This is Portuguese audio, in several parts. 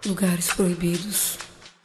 Lugares proibidos.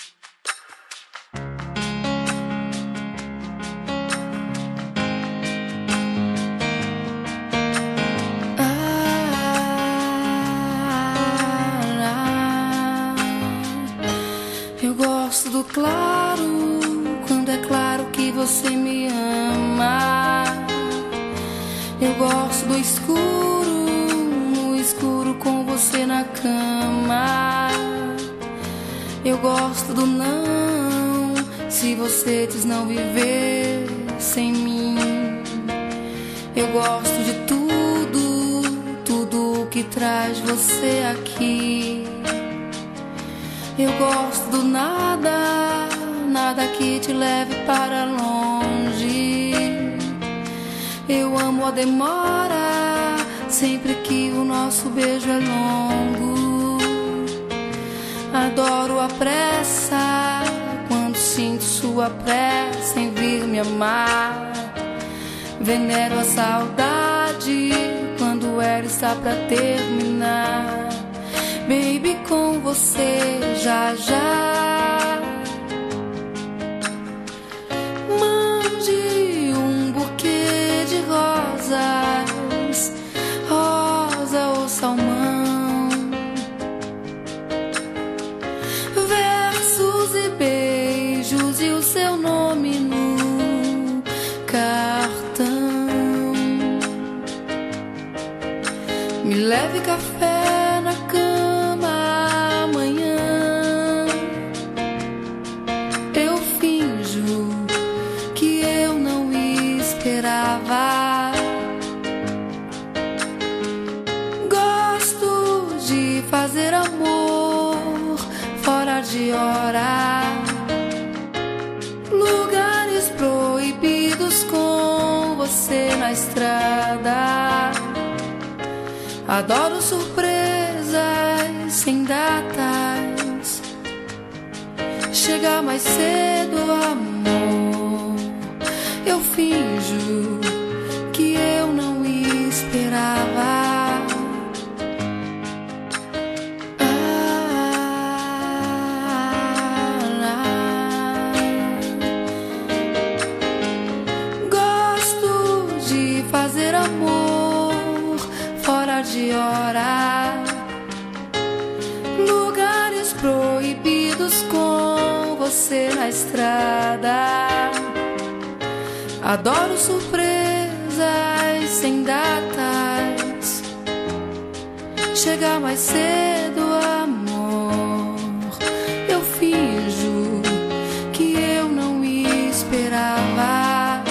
Eu gosto do claro, quando é claro que você me ama. Eu gosto do escuro, no escuro com você na cama. Eu gosto do não, se você diz não viver sem mim. Eu gosto de tudo, tudo que traz você aqui. Eu gosto do nada, nada que te leve para longe. Eu amo a demora, sempre que o nosso beijo é longo. Adoro a pressa, quando sinto sua pressa em vir me amar. Venero a saudade, quando ela está pra terminar. Baby, com você já já. Mande um buquê de rosas, rosa ou salmão, versos e beijos e o seu nome no cartão. Me leve café na cama amanhã. Eu finjo que eu não esperava. Gosto de fazer amor fora de hora. Lugares proibidos com você na estrada. Adoro surpresas sem datas. Chega mais cedo, amor. Eu finjo que eu não esperava. Gosto de fazer amor fora de hora. Lugares proibidos com você na estrada. Adoro surpresas sem datas. Chega mais cedo, amor. Eu finjo que eu não esperava.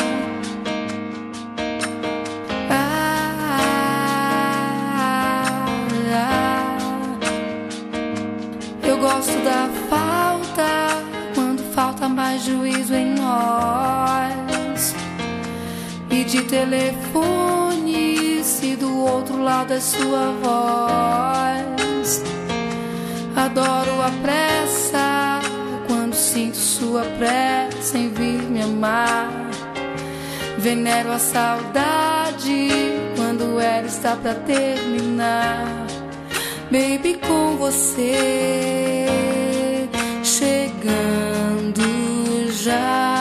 Eu gosto da falta, quando falta mais juízo em nós. E de telefone, se do outro lado é sua voz. Adoro a pressa, quando sinto sua pressa em vir me amar. Venero a saudade, quando ela está pra terminar. Baby, com você chegando já.